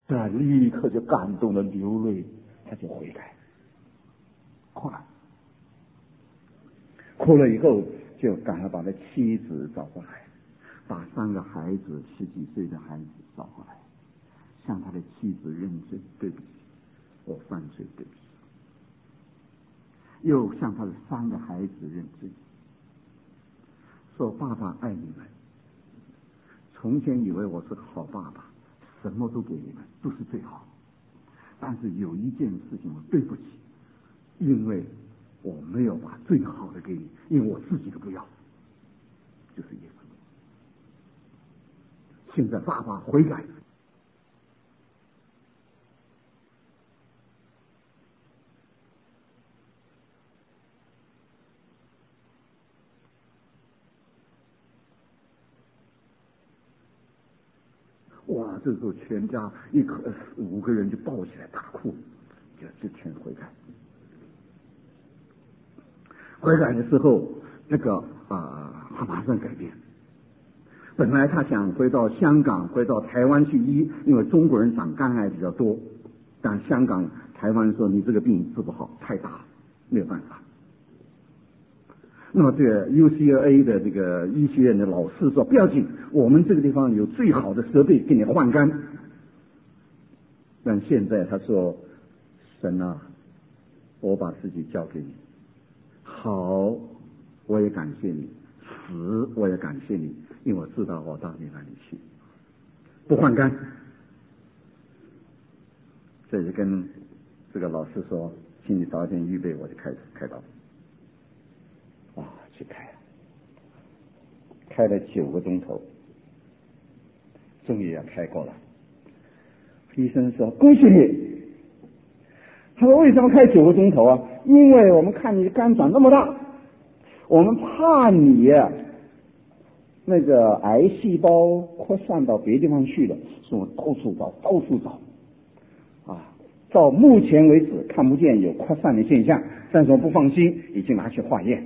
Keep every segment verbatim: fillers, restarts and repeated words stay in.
他立刻就感动的流泪，他就悔改，哭了，哭了以后就赶快把他妻子找过来，把三个孩子十几岁的孩子找过来，向他的妻子认罪，对不起，我犯罪，对不起。又向他的三个孩子认罪，说爸爸爱你们，从前以为我是个好爸爸，什么都给你们，都是最好，但是有一件事情我对不起，因为我没有把最好的给你，因为我自己都不要，就是耶稣。现在爸爸悔改，哇！这时候全家一可五个人就抱起来大哭，就就全悔改。悔改的时候，那个啊、呃，他马上改变。本来他想回到香港、回到台湾去医，因为中国人长肝癌比较多，但香港、台湾说你这个病治不好，太大，没有办法。那么这个 U C L A 的这个医学院的老师说不要紧，我们这个地方有最好的设备给你换肝。但现在他说，神啊，我把自己交给你，好，我也感谢你，死我也感谢你，因为我知道我到你那里去，不换肝。这就跟这个老师说，请你早点预备，我就开始开刀。啊，去开了，开了九个钟头，终于要开过了。医生说恭喜你。他说为什么开九个钟头啊？因为我们看你的肝长那么大，我们怕你那个癌细胞扩散到别地方去了，所以我们到处找，到处找。啊，到目前为止看不见有扩散的现象，但是我不放心，已经拿去化验。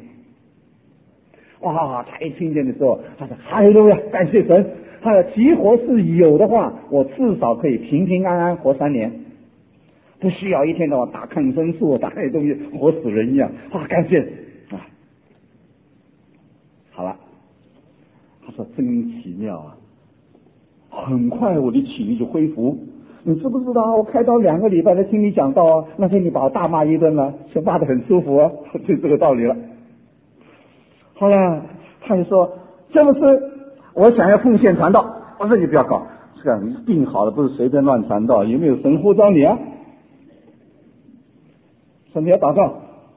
哇！他一听见的时候，他说：“哈利路亚，感谢神！他的激活是有的话，我至少可以平平安安活三年，不需要一天到晚打抗生素，打那些东西，活死人一样。啊，感谢啊！好了，他说真奇妙啊！很快我的体力就恢复。你知不知道？我开刀两个礼拜才听你讲道啊，那天你把我大骂一顿了，就骂得很舒服啊，就这个道理了。”后来他就说：“这不是我想要奉献传道。”我说：“你不要搞，这个病好了不是随便乱传道，有没有神呼召你啊？说你要祷告。”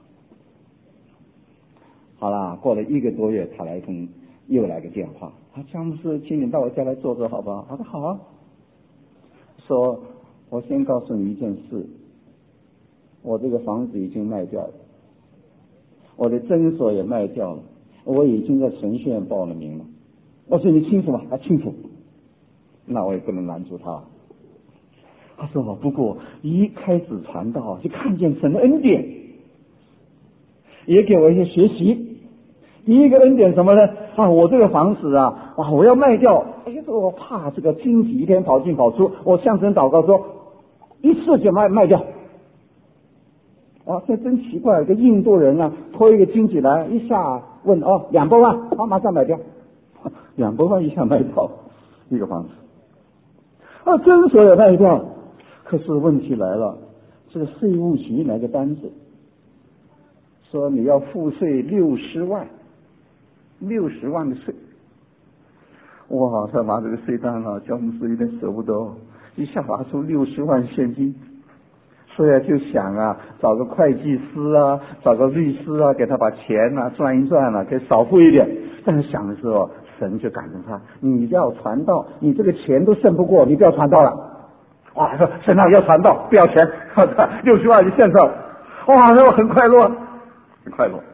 好了，过了一个多月，他来一通又来个电话，他詹姆斯，请你到我家来坐坐好不好？他说好啊。说我先告诉你一件事，我这个房子已经卖掉了，我的诊所也卖掉了。我已经在神学院报了名了。我说你清楚吗？他清楚。那我也不能拦住他。他说不过一开始传道就看见神的恩典，也给我一些学习。第一个恩典什么呢？啊，我这个房子啊，啊，我要卖掉。哎呀，我怕这个经济一天跑进跑出，我向神祷告说，一次就卖卖掉。啊，这真奇怪，一个印度人啊，拖一个经济来，一下问哦，两百万，好，马上买掉，两百万一下卖掉一个房子，啊，真所有卖掉。可是问题来了，这个税务局来个单子，说你要付税六十万，六十万的税。哇，他拿这个税单啊，乔姆斯有点舍不得，一下拿出六十万现金。所以就想啊，找个会计师啊，找个律师啊，给他把钱啊赚一赚啊，可以少付一点。但是想的时候，神就感动他，你要传道，你这个钱都剩不过，你不要传道了。哇，说神啊，要传道，不要钱，六十万就献上。哇，那我很快乐，很快乐。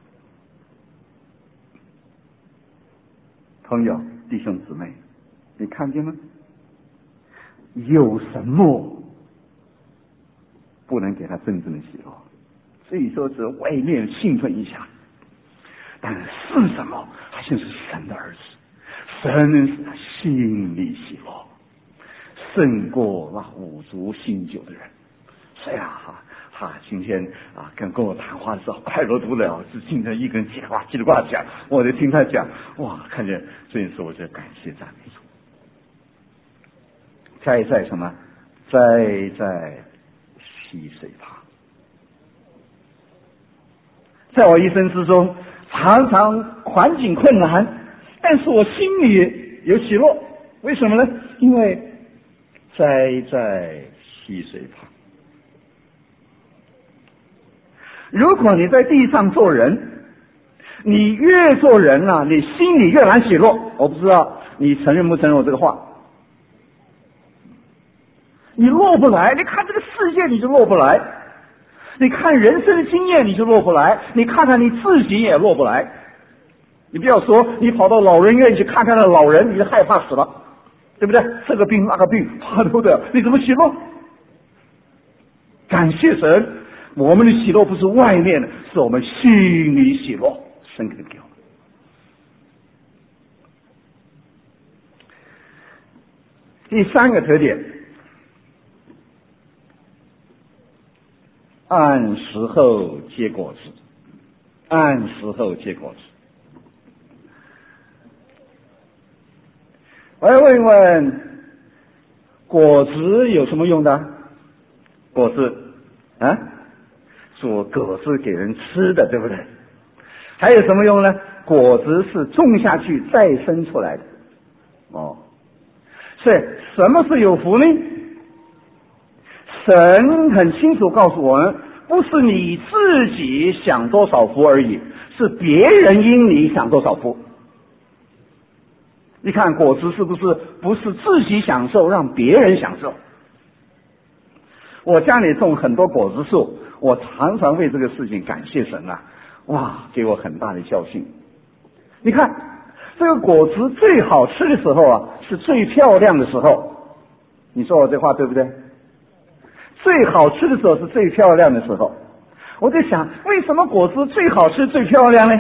朋友、弟兄姊妹，你看见吗？有什么不能给他真正的喜乐？所以说是外面兴奋一下，但是什么？他就是神的儿子，神使他心里喜乐， 胜过那五足新酒的人。是呀，哈、啊，哈、啊，今天啊，跟跟我谈话的时候快乐不了，是今天一个人叽里呱叽里呱讲，我就听他讲，哇，看见这一次我就感谢赞美主。栽在什么？栽在溪水旁。在我一生之中，常常环境困难，但是我心里有喜乐。为什么呢？因为栽在溪水旁。如果你在地上做人，你越做人啊，你心里越难喜乐。我不知道你承认不承认我这个话？你落不来，你看这个世界你就落不来，你看人生的经验你就落不来，你看看你自己也落不来。你不要说你跑到老人院去看看那老人，你就害怕死了，对不对？这个病那个病怕都的，你怎么喜乐？感谢神，我们的喜乐不是外面的，是我们心里喜乐，神给给我们。第三个特点，按时候结果子，按时候结果子。我要问问，果子有什么用的？果子啊，做果子给人吃的，对不对？还有什么用呢？果子是种下去再生出来的。哦，所以什么是有福呢？神很清楚告诉我们，不是你自己享多少福而已，是别人因你享多少福。你看果子是不是不是自己享受，让别人享受？我家里种很多果子树，我常常为这个事情感谢神啊！哇，给我很大的教训。你看这个果子最好吃的时候啊，是最漂亮的时候。你说我这话对不对？最好吃的时候是最漂亮的时候。我在想，为什么果子最好吃最漂亮呢？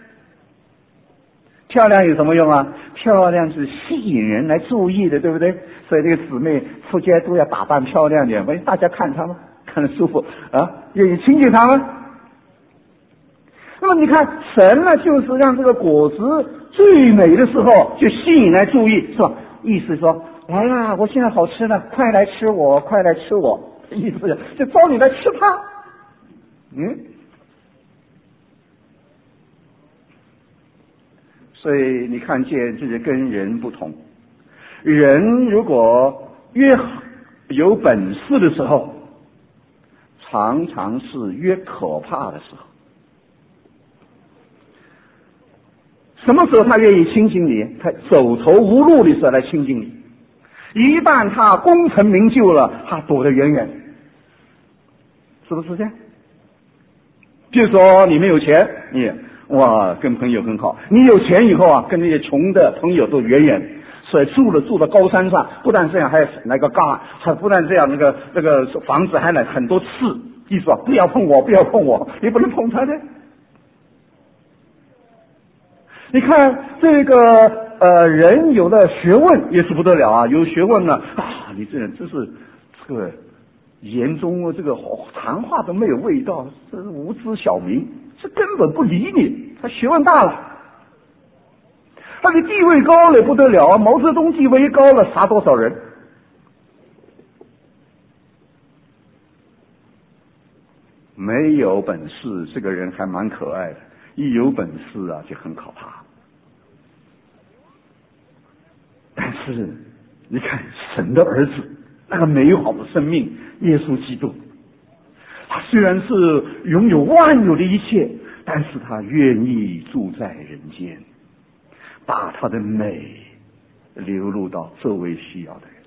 漂亮有什么用啊？漂亮是吸引人来注意的，对不对？所以这个姊妹出街都要打扮漂亮点，为大家看她吗？看得舒服啊，愿意亲近她吗？那么你看神呢，就是让这个果子最美的时候就吸引来注意，是吧？意思说，来啦，我现在好吃了，快来吃我，快来吃我，意思就招你来吃它。嗯。所以你看见这是跟人不同，人如果越有本事的时候，常常是越可怕的时候。什么时候他愿意亲近你？他走投无路的时候来亲近你。一旦他功成名就了，他躲得远远，是不是这样？比如说你没有钱，你哇，跟朋友很好。你有钱以后啊，跟那些穷的朋友都远远。所以住了住到高山上，不但这样，还来个杠，还不但这样，那个那个房子还来很多刺，意思啊，不要碰我，不要碰我，你不能碰他的。你看这个呃，人有了学问也是不得了啊，有学问呢啊，你这人真是这个言中这个谈话都没有味道，这是无知小民。这根本不理你，他学问大了，他的地位高了不得了啊！毛泽东地位高了，杀多少人？没有本事，这个人还蛮可爱的；一有本事啊，就很可怕。但是你看，神的儿子那个美好的生命，耶稣基督。他虽然是拥有万有的一切，但是他愿意住在人间，把他的美流露到周围需要的人。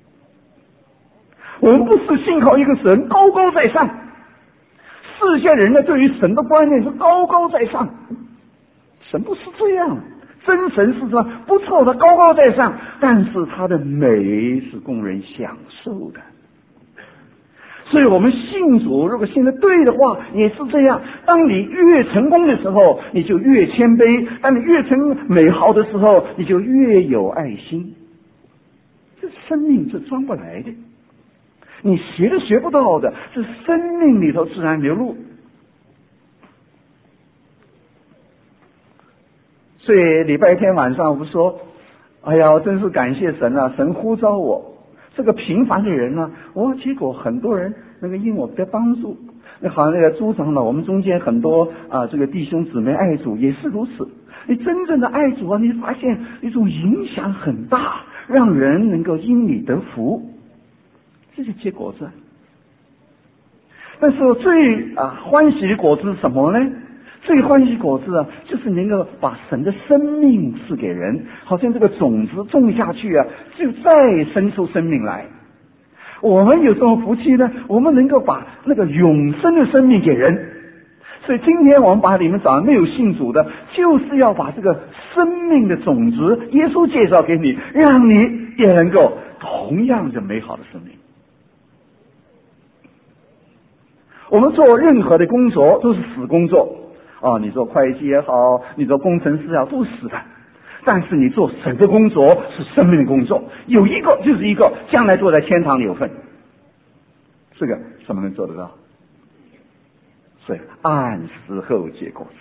我们不是信靠一个神高高在上，世界人呢对于神的观念是高高在上，神不是这样，真神是什么？不错的，高高在上，但是他的美是供人享受的。所以我们信主，如果信得对的话，也是这样。当你越成功的时候，你就越谦卑；当你越成美好的时候，你就越有爱心。这生命是装不来的，你学都学不到的，是生命里头自然流露。所以礼拜天晚上我不说，哎呀，我真是感谢神啊，神呼召我这个平凡的人呢、啊，我结果很多人那个因我的帮助，那好像那个朱长老，我们中间很多啊，这个弟兄姊妹爱主也是如此。你真正的爱主啊，你发现一种影响很大，让人能够因你得福，这就结果子。但是最啊欢喜的果子是什么呢？最欢喜果子啊，就是能够把神的生命赐给人，好像这个种子种下去啊，就再生出生命来。我们有什么福气呢？我们能够把那个永生的生命给人。所以今天我们把你们早上没有信主的，就是要把这个生命的种子耶稣介绍给你，让你也能够同样的美好的生命。我们做任何的工作都是死工作啊，你做会计也好，你做工程师也好，都是死的。但是你做神的工作是生命的工作，有一个就是一个，将来坐在天堂里有份。这个怎么能做得到？所以按时候结果子。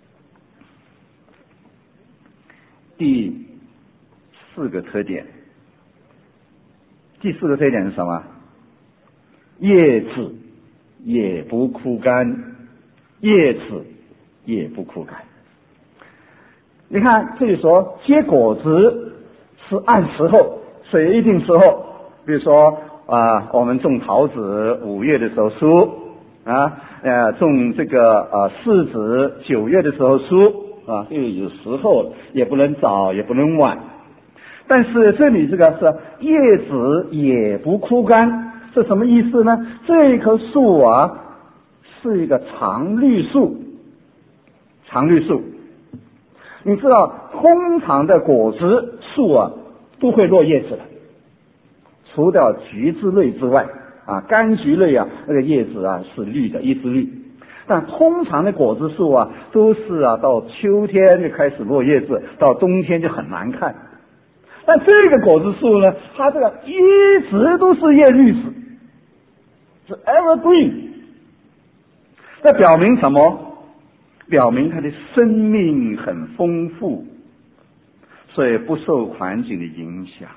第四个特点，第四个特点是什么？叶子也不枯干，叶子也不枯干。你看这里说结果子是按时候，所以一定时候，比如说啊，我们种桃子五月的时候收啊，呃，种这个呃柿子九月的时候收啊，这个有时候，也不能早也不能晚。但是这里这个是叶子也不枯干，是什么意思呢？这棵树啊是一个常绿树，常绿树。你知道通常的果子树啊都会落叶子的，除掉橘子类之外啊，柑橘类啊那个叶子啊是绿的，一直绿。但通常的果子树啊都是啊到秋天就开始落叶子，到冬天就很难看。但这个果子树呢，它这个一直都是叶绿子，是 evergreen。这表明什么？表明它的生命很丰富，所以不受环境的影响。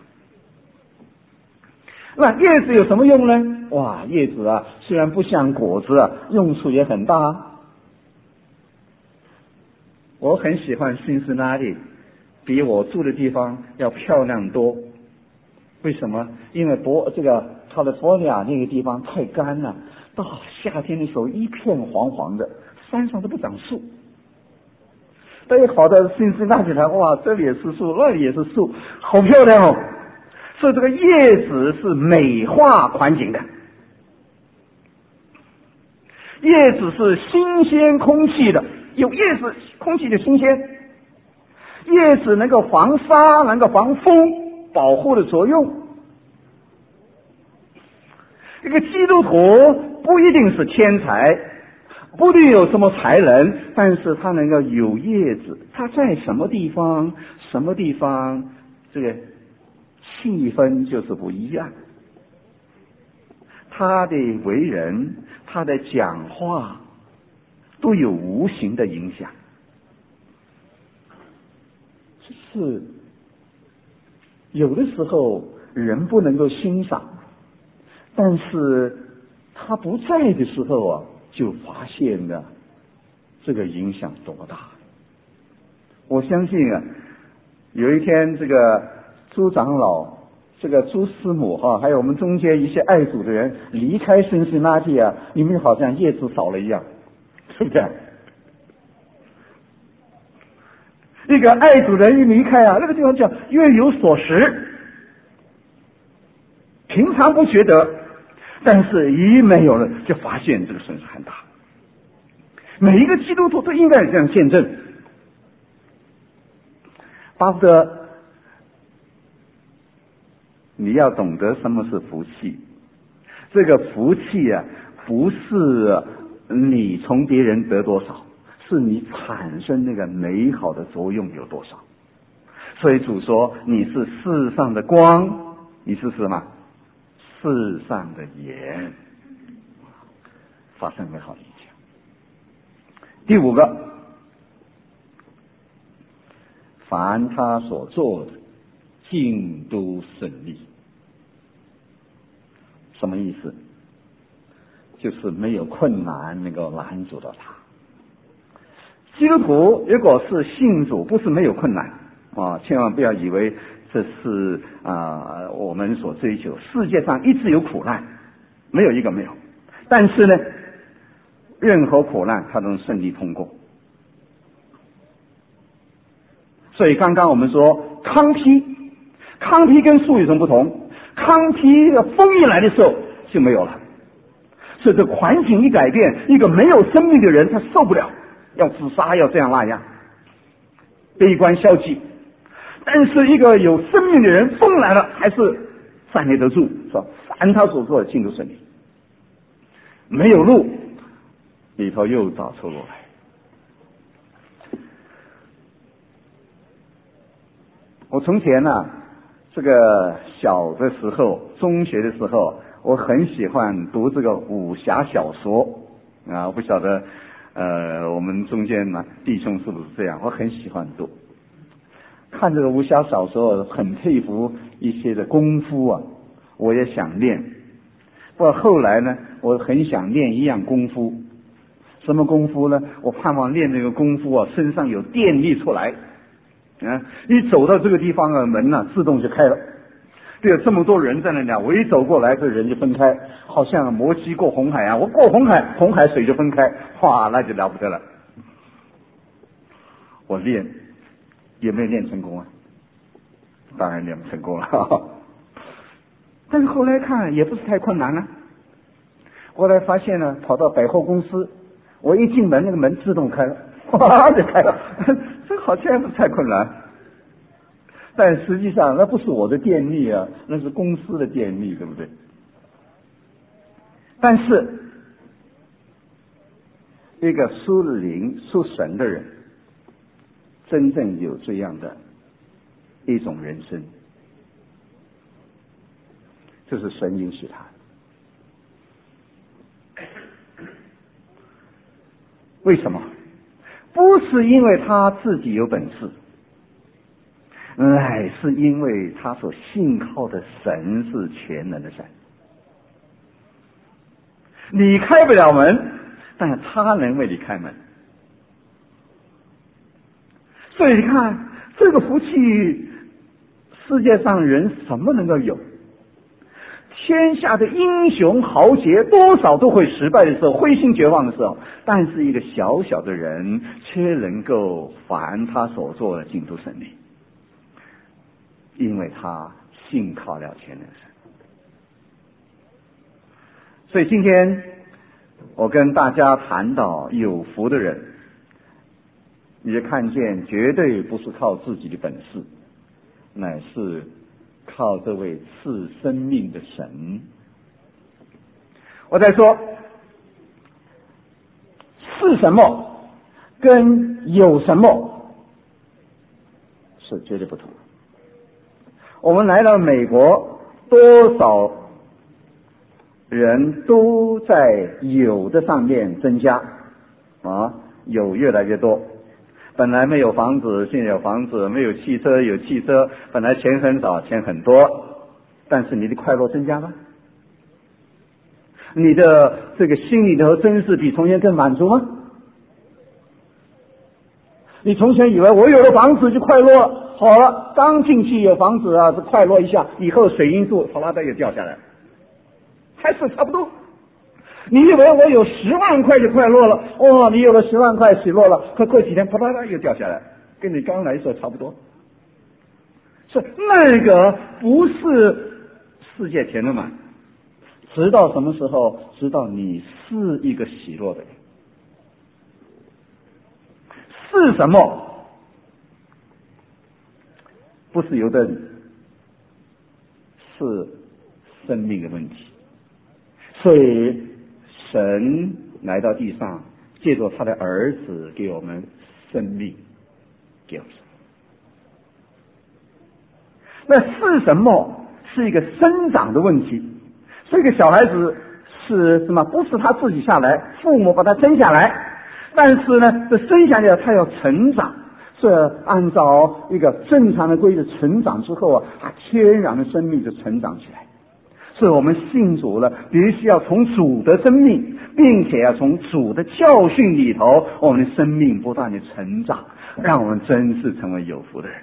那叶子有什么用呢？哇，叶子啊虽然不像果子啊，用处也很大。我很喜欢辛斯拉利，比我住的地方要漂亮多。为什么？因为博这个卡利福尼亚那个地方太干了，到夏天的时候一片黄黄的，山上都不长树。但一跑到辛斯拉利来，哇，这里也是树，那里也是树，好漂亮哦！所以这个叶子是美化环境的，叶子是新鲜空气的，有叶子空气的新鲜，叶子能够防沙，能够防风，保护的作用。一个基督徒不一定是天才，不一定有什么才能，但是他能够有叶子，他在什么地方什么地方这个气氛就是不一样。他的为人，他的讲话都有无形的影响，是有的时候人不能够欣赏，但是他不在的时候啊，就发现了这个影响多大。我相信啊，有一天这个朱长老、这个朱师母哈、啊，还有我们中间一些爱主的人离开圣西拉蒂啊，你们好像叶子少了一样，对不对？一个爱主人一离开啊，那个地方叫月有所食，平常不觉得，但是一没有了，就发现这个损失很大。每一个基督徒都应该有这样见证。巴不得你要懂得什么是福气。这个福气啊，不是你从别人得多少，是你产生那个美好的作用有多少。所以主说你是世上的光， 你是什么？世上的盐，发生美好的影响。第五个，凡他所做的，尽都顺利。什么意思？就是没有困难能够拦阻到他。基督徒如果是信主，不是没有困难啊，千万不要以为这是啊我们所追求。世界上一直有苦难，没有一个没有。但是呢，任何苦难他都能顺利通过。所以刚刚我们说糠秕，糠秕跟树有什么不同？糠秕的风一来的时候就没有了。所以这环境一改变，一个没有生命的人他受不了，要自杀，要这样那样，悲观消极。但是一个有生命的人，风来了还是站立得住，说凡他所做的尽都顺利。没有路，里头又找出路来。我从前呢、啊，这个小的时候，中学的时候，我很喜欢读这个武侠小说啊，我不晓得呃我们中间呢弟兄是不是这样？我很喜欢读，看这个武侠小说，很佩服一些的功夫啊，我也想练。不过后来呢，我很想练一样功夫，什么功夫呢？我盼望练这个功夫啊，身上有电力出来。啊！一走到这个地方的门呢、啊，自动就开了。对，有这么多人在那里，我一走过来，这人就分开，好像摩西过红海啊！我过红海，红海水就分开，哇，那就了不得了。我练，有没有练成功啊？当然练不成功了。呵呵但是后来看也不是太困难了、啊。后来发现呢，跑到百货公司，我一进门，那个门自动开了。哗就开了，这好像也不太困难，但实际上那不是我的电力啊，那是公司的电力，对不对？但是一个属灵属神的人，真正有这样的一种人生，就是神允许他。为什么？不是因为他自己有本事，乃是因为他所信靠的神是全能的神。你开不了门，但是他能为你开门。所以你看，这个福气，世界上人什么能够有？天下的英雄豪杰多少都会失败的时候，灰心绝望的时候，但是一个小小的人却能够凡他所做的尽都顺利，因为他信靠了全能神。所以今天我跟大家谈到有福的人，你就看见绝对不是靠自己的本事，乃是靠这位赐生命的神。我再说，是什么跟有什么是绝对不同。我们来到美国，多少人都在有的上面增加啊，有越来越多。本来没有房子，现在有房子；没有汽车，有汽车。本来钱很少，钱很多，但是你的快乐增加了，你的这个心里头真是比从前更满足吗？你从前以为我有了房子就快乐了，好了，刚进去有房子啊，这快乐一下，以后水银柱哗啦的又掉下来，还是差不多。你以为我有十万块就快乐了，哦，你有了十万块喜乐了，可过几天啪啦啦又掉下来，跟你刚来的时候差不多。是那个不是世界甜的满，直到什么时候？直到你是一个喜乐的人。是什么？不是由得你，是生命的问题。所以神来到地上，借着他的儿子给我们生命，给我们。那是什么？ 是一个生长的问题。这个小孩子是什么？不是他自己下来，父母把他生下来，但是呢，这生下来他要成长，这按照一个正常的规律成长之后啊，他天然的生命就成长起来。所以我们信主了，必须要从主的生命，并且要从主的教训里头，我们的生命不断的成长，让我们真是成为有福的人。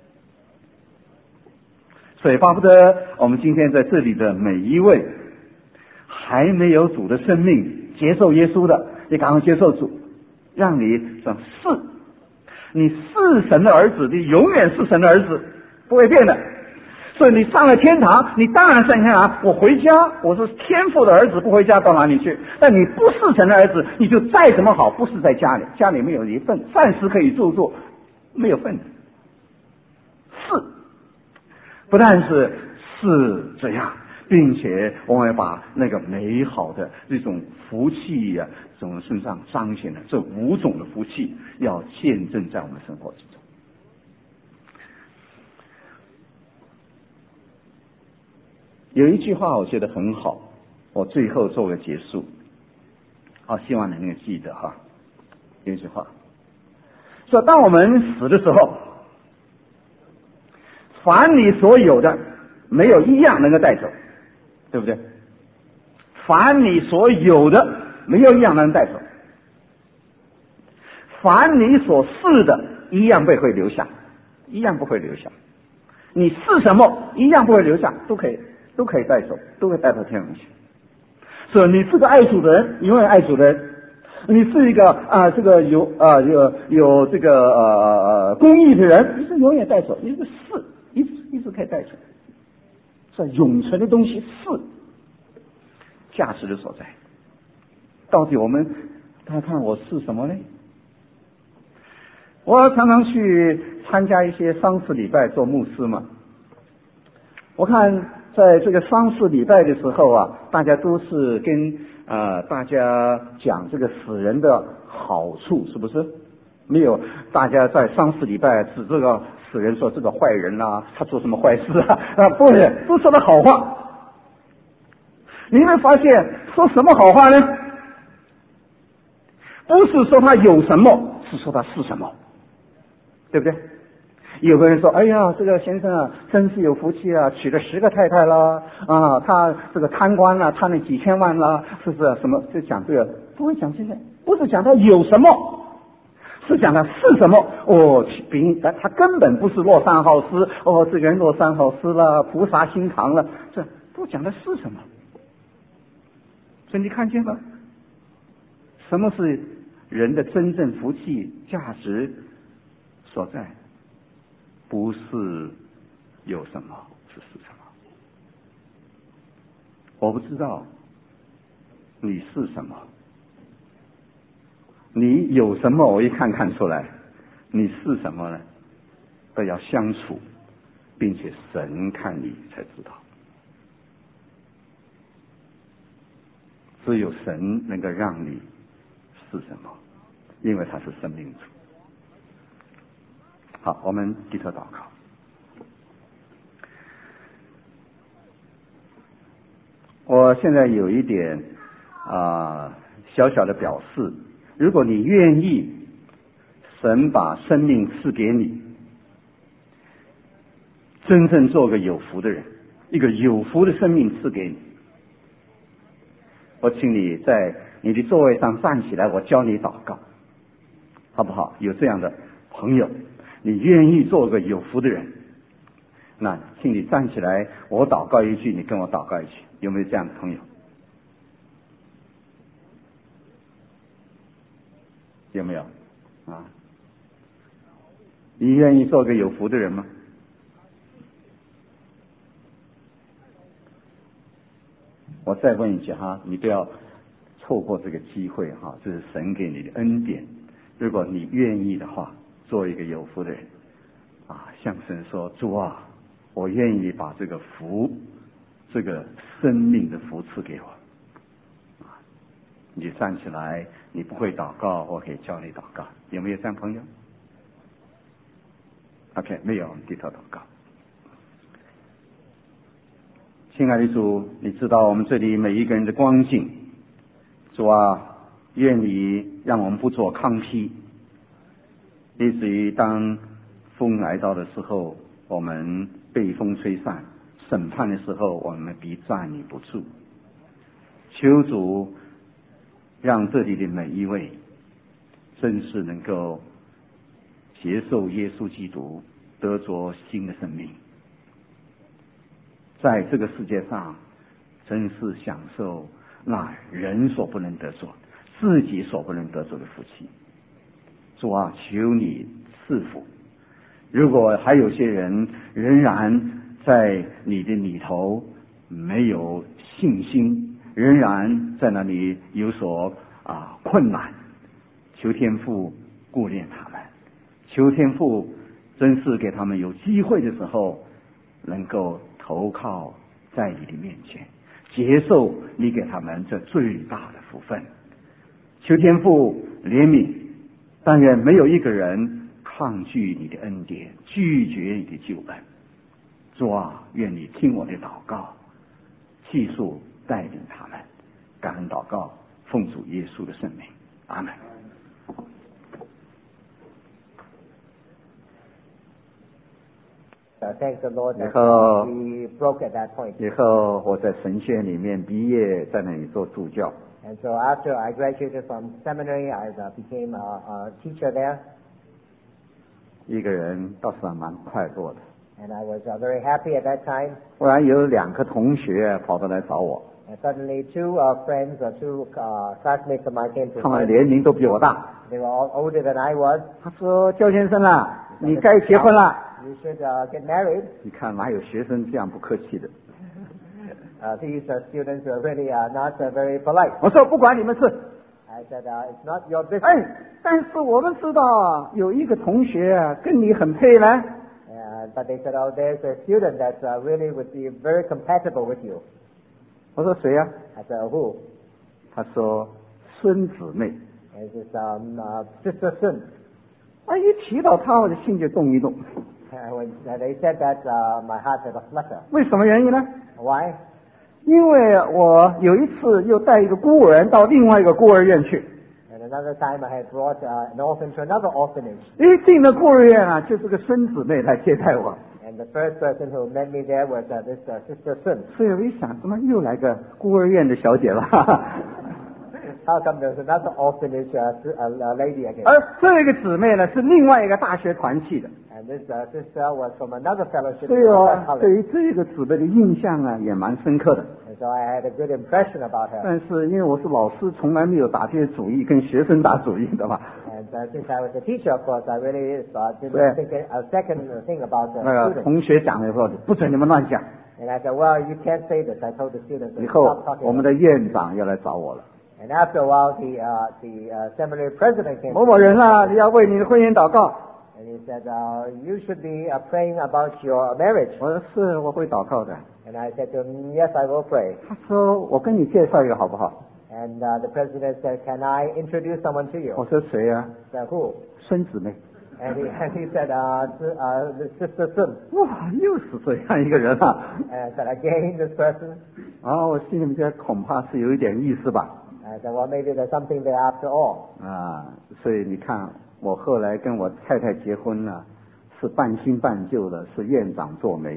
所以巴不得我们今天在这里的每一位还没有主的生命接受耶稣的，你赶快接受主，让你说是你是神的儿子，你永远是神的儿子，不会变的。所以你上了天堂，你当然上天堂，我回家，我是天父的儿子，不回家到哪里去？但你不是神的儿子，你就再怎么好，不是在家里，家里没有一份，暂时可以住住，没有份。是，不但是是这样，并且我们要把那个美好的这种福气呀、啊，从身上彰显的这五种的福气，要见证在我们生活之中。有一句话我觉得很好，我最后做个结束，好，希望你能够记得哈。有一句话说，当我们死的时候，凡你所有的，没有一样能够带走，对不对？凡你所有的，没有一样能带走；凡你所是的，一样不会留下，一样不会留下。你是什么，一样不会留下，都可以。都可以带走，都会带到天上去。所以你是个爱主的人，永远爱主的人；你是一个啊、呃，这个有啊、呃、有有这个呃公义的人，你是永远带走，你是是一直一直可以带走。这永存的东西是价值的所在。到底我们大家看我是什么呢？我常常去参加一些丧事礼拜做牧师嘛，我看。在这个丧事礼拜的时候啊，大家都是跟呃大家讲这个死人的好处，是不是？没有大家在丧事礼拜指这个死人说这个坏人啊，他做什么坏事啊？啊，不是，都说他好话。你会发现说什么好话呢？不是说他有什么，是说他是什么，对不对？有个人说：“哎呀，这个先生啊，真是有福气啊，娶了十个太太啦，啊，他这个贪官啊，贪了几千万啦，是不是？什么就讲这个？不会讲这个，不是讲他有什么，是讲他是什么。哦，比他他根本不是洛杉好斯，哦，这个人洛杉好斯了，菩萨心肠了，这不讲的是什么？所以你看见了，什么是人的真正福气价值所在？”不是有什么，是是什么？我不知道你是什么，你有什么？我一看看出来，你是什么呢？都要相处，并且神看你才知道。只有神能够让你是什么，因为他是生命主。好，我们低头祷告。我现在有一点啊、呃、小小的表示，如果你愿意，神把生命赐给你，真正做个有福的人，一个有福的生命赐给你，我请你在你的座位上站起来，我教你祷告，好不好？有这样的朋友，你愿意做个有福的人，那请你站起来，我祷告一句，你跟我祷告一句，有没有这样的朋友？有没有啊？你愿意做个有福的人吗？我再问一句哈，你不要错过这个机会哈，这是神给你的恩典。如果你愿意的话，做一个有福的人啊，向神说：主啊，我愿意把这个福，这个生命的福赐给我。啊，你站起来，你不会祷告，我可以教你祷告。有没有这样朋友 ？OK， 没有，我们低头祷告。 亲爱的主，你知道我们这里每一个人的光景。主啊，愿你让我们不做糠秕，以至于当风来到的时候，我们被风吹散；审判的时候，我们必站立不住。求主让这里的每一位真是能够接受耶稣基督，得着新的生命，在这个世界上真是享受那人所不能得着、自己所不能得着的福气。主啊，求你赐福。如果还有些人仍然在你的里头没有信心，仍然在那里有所啊困难，求天父顾念他们，求天父真是给他们有机会的时候，能够投靠在你的面前，接受你给他们这最大的福分。求天父怜悯，但愿没有一个人抗拒你的恩典，拒绝你的救恩。主啊，愿你听我的祷告，细数带领他们。感恩祷告，奉主耶稣的圣名，阿门。 Uh, thank the Lord that 以后 we broke at that point. 以后我在神学里面毕业，在那里做助教。 And so after I graduated from seminary, I uh, became a, a teacher there. 一个人倒是蛮快乐的。 And I was uh, very happy at that time. 忽然有两个同学跑到来找我， And suddenly two uh, friends or two uh, classmates of mine came to 他们的 find 年 me. 龄都比我大。 They were all older than I was. 他说：“焦先生啊，你该结婚了。” You should uh, get married. 你看哪有学生这样不客气的？ Uh, these uh, students are really uh, not uh, very polite. 我说不管你们事。 I said, uh, it's not your business. 哎，但是我们知道有一个同学啊，跟你很配呢。 Uh, but they said, oh, there's a student that uh, really would be very compatible with you. 我说谁呀、啊？ I said, who? 他说孙姊妹。 And this um, uh, sister Sun. 啊，一提到他，我的心就动一动。 Uh, when uh, they said that, uh, my heart had a flutter. 为什么原因呢？ Why? 因为我有一次又带一个孤儿到另外一个孤儿院去。 And another time I had brought uh, an orphan to another orphanage. 一进了孤儿院啊，就是个孙姊妹来接待我。 And the first person who met me there was uh, this uh, sister Sun. 所以我一想，怎么又来个孤儿院的小姐了？ How come there's another orphanage uh, uh, lady again? 而这个姊妹呢，是另外一个大学团契的。 And this uh, sister was from another fellowship. 对 in 哦 another， 对 college. 于这个姊妹的印象啊，也蛮深刻的。 And so I had a good impression about her. 但是因为我是老师，从来没有打这些主意，跟学生打主意的嘛。 And uh, since I was a teacher, of course, I really uh, didn't Yeah. think a second thing about the 那个 students. 同学讲的时候，不准你们乱讲。 And I said, well, you can't say this. I told the students. 以 to 后 stop talking 我们 about 的院长要来找我了。 it. And after a while, the uh, the uh, seminary president came. 某某人啊，你要为你的婚姻祷告。 And he said, uh, you should be uh, praying about your marriage. 我说是，我会祷告的。 And I said to him, yes, I will pray. 他说我跟你介绍一个好不好？ And uh, the president said, can I introduce someone to 我 you? 说谁啊？ I said, who? 孙姊妹。 And he, and he said, uh, s- uh, the sister Sun. 哇，又是这样一个人啊！ And I said, again, this person. 然后我心里面觉得恐怕是有一点意思吧。 I said, well, maybe there's something there after all. 啊，所以你看，我后来跟我太太结婚了，是半新半旧的，是院长做媒。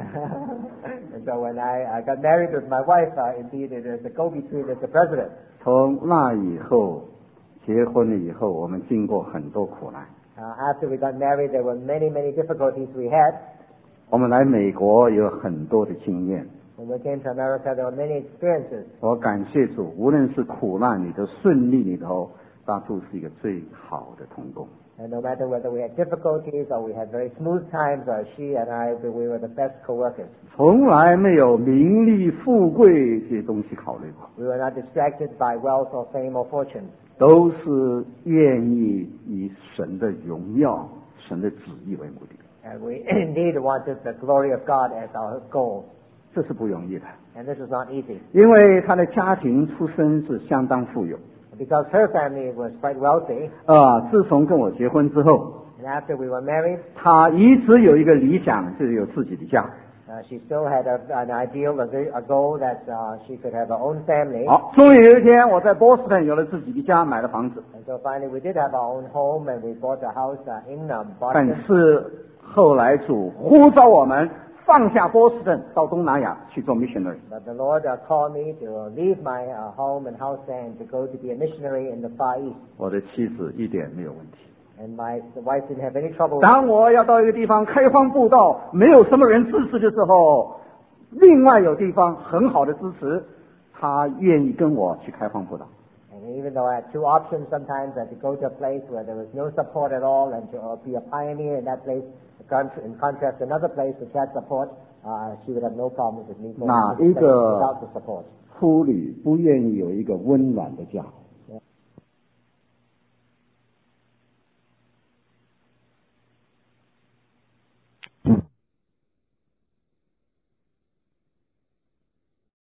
And so when I, I got married with my wife, uh, indeed it is a go-between as the president. 从那以后，结婚了以后，我们经过很多苦难。 Uh, after we got married, there were many, many difficulties we had. 我们来美国有很多的经验。 When we came to America, there were many experiences. 我感谢主，无论是苦难里头、顺利里头，他都是一个最好的同工。 And no matter whether we had difficulties or we had very smooth times, or she and I, we were the best co-workers. 从来没有名利、富贵这些东西考虑过， We were not distracted by wealth or fame or fortune. 都是愿意以神的荣耀、神的旨意为目的。 And we indeed wanted the glory of God as our goal. 这是不容易的， And this is not easy. 因为他的家庭出身是相当富有。 Because her family was quite wealthy, 啊，自从跟我结婚之后， and after we were married, 他一直有一个理想，就是有自己的家。 Uh, she still had a, an ideal, a, vi- a goal that uh, she could have her own family. 好，终于有一天，我在波士顿有了自己的家，买了房子。 And so finally we did have our own home and we bought a house uh, in um, 但 Boston. 是后来主呼召我们放下波士顿，到东南亚去做 missionary。 But the Lord uh, called me to leave my uh, home and house and to go to be a missionary in the Far East. 我的妻子一点没有问题。 And my the wife didn't have any trouble. 当我要到一个地方开荒布道，没有什么人支持的时候，另外有地方很好的支持，他愿意跟我去开荒布道。 And even though I had two options sometimes, I could go to a place where there was no support at all and to uh, be a pioneer in that place. In contrast to another place which had support, uh, she would have no problems with me going to this place without the support. 夫女不愿意有一个温暖的家。